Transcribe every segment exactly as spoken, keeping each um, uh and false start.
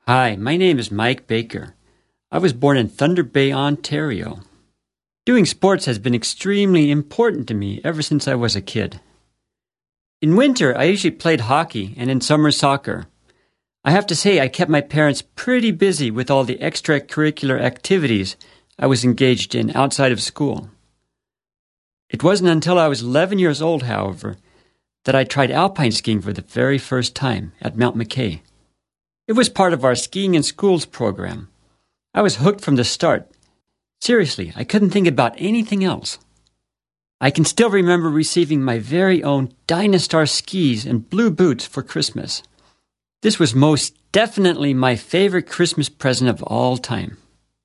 Hi, my name is Mike Baker. I was born in Thunder Bay, Ontario. Doing sports has been extremely important to me ever since I was a kid. In winter, I usually played hockey, and in summer, soccer. I have to say I kept my parents pretty busy with all the extracurricular activities I was engaged in outside of school. It wasn't until I was eleven years old, however, that I tried alpine skiing for the very first time at Mount McKay. It was part of our Skiing in Schools program. I was hooked from the start. Seriously, I couldn't think about anything else. I can still remember receiving my very own Dynastar skis and blue boots for Christmas. This was most definitely my favorite Christmas present of all time.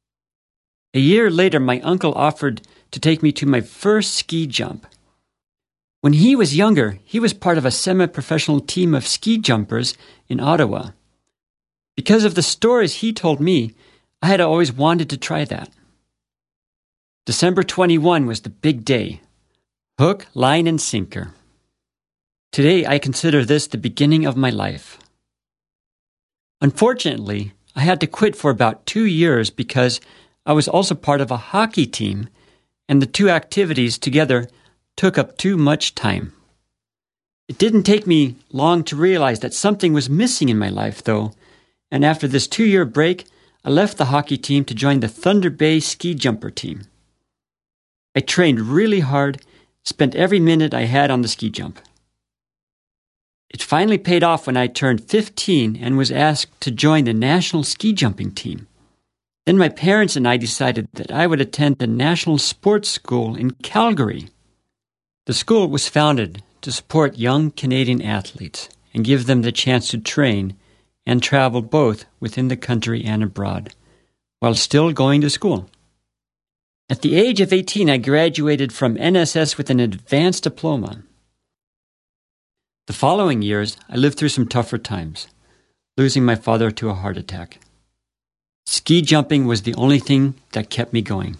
A year later, my uncle offered to take me to my first ski jump. When he was younger, he was part of a semi-professional team of ski jumpers in Ottawa. Because of the stories he told me, I had always wanted to try that. December twenty-first was the big day. Hook, line, and sinker. Today, I consider this the beginning of my life. Unfortunately, I had to quit for about two years because I was also part of a hockey team, and the two activities together took up too much time. It didn't take me long to realize that something was missing in my life, though, and after this two-year break, I left the hockey team to join the Thunder Bay ski jumper team. I trained really hard, spent every minute I had on the ski jump. It finally paid off when I turned fifteen and was asked to join the national ski jumping team. Then my parents and I decided that I would attend the National Sports School in Calgary. The school was founded to support young Canadian athletes and give them the chance to train and travel both within the country and abroad, while still going to school. At the age of eighteen, I graduated from N S S with an advanced diploma. The following years, I lived through some tougher times, losing my father to a heart attack. Ski jumping was the only thing that kept me going.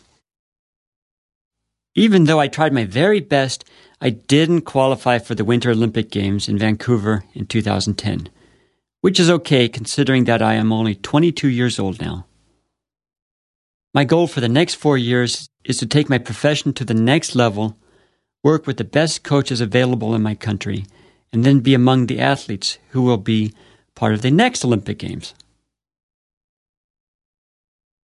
Even though I tried my very best, I didn't qualify for the Winter Olympic Games in Vancouver in two thousand ten, which is okay considering that I am only twenty-two years old now. My goal for the next four years is to take my profession to the next level, work with the best coaches available in my country, and then be among the athletes who will be part of the next Olympic Games.